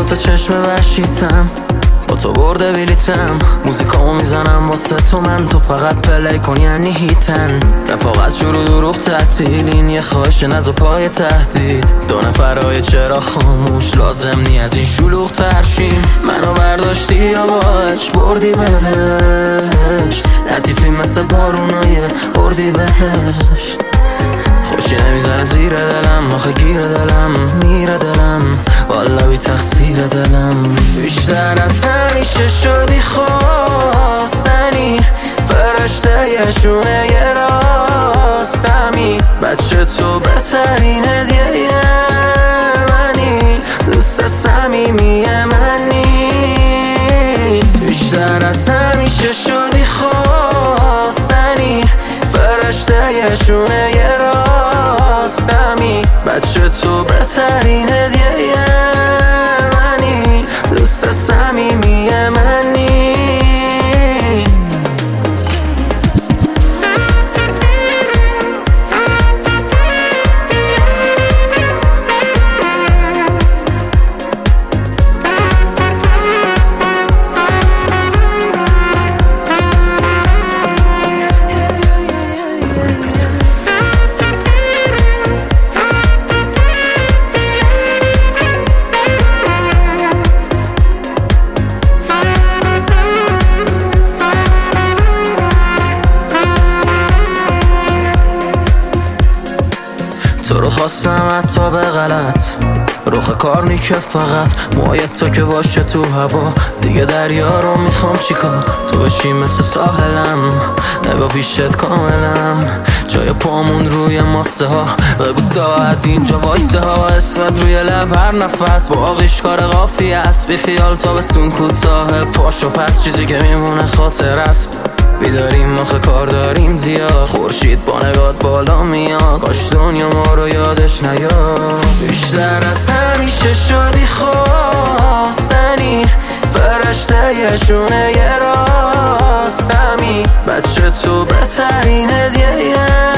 دوتا چشم وحشیتم، با تو برده بلیتم، موزیکامو میزنم واسه تو، من تو فقط پلی کن یعنی هیتن. رفاقت شروع دروغ تعطیل، این یه خواهش نزا پای تهدید. دو نفرهای چرا خاموش، لازم نی از این شلوغ ترشیم. منو برداشتی یا باش بردی بهش، لطیفی مثل بارونای بردی بهشت. خوشی نمیزنه زیر دلم، آخه گیر دلم میره دلم، والا بی تقصیر دلم. بیشتر از همیشه شدی خواستنی، فرشته یه شونه یه راستمی، بچه تو بهترین هدیه منی، دوست صمیمی منی. بیشتر از همیشه شدی خواستنی، فرشته یه شونه یه راستمی، بچه تو بهترین هدیه منی، دوست صمیمی منی. تو رو خواستم حتی به غلط، روخ کار نیکه فقط موهای تو که باشه تو هوا، دیگه دریا رو میخوام چیکار، تو بشی مثل ساحلم، نگاه پیشت کاملم، جای پامون روی ماسه ها، بگو ساعت اینجا وایسه ها، اسمت روی لب هر نفس، باقیش کار قافیه است، بی خیال تا بسون کوتاه، پاشو پس چیزی که میمونه خاطر است. بیداریم آخه کار داریم زیاد، خورشید با نگات بالا میاد، کاش دنیا ما رو یادش نیاد. بیشتر از همیشه شدی خواستنی، فرشته یه شونه یه راستمی، بچه تو بهترین هدیه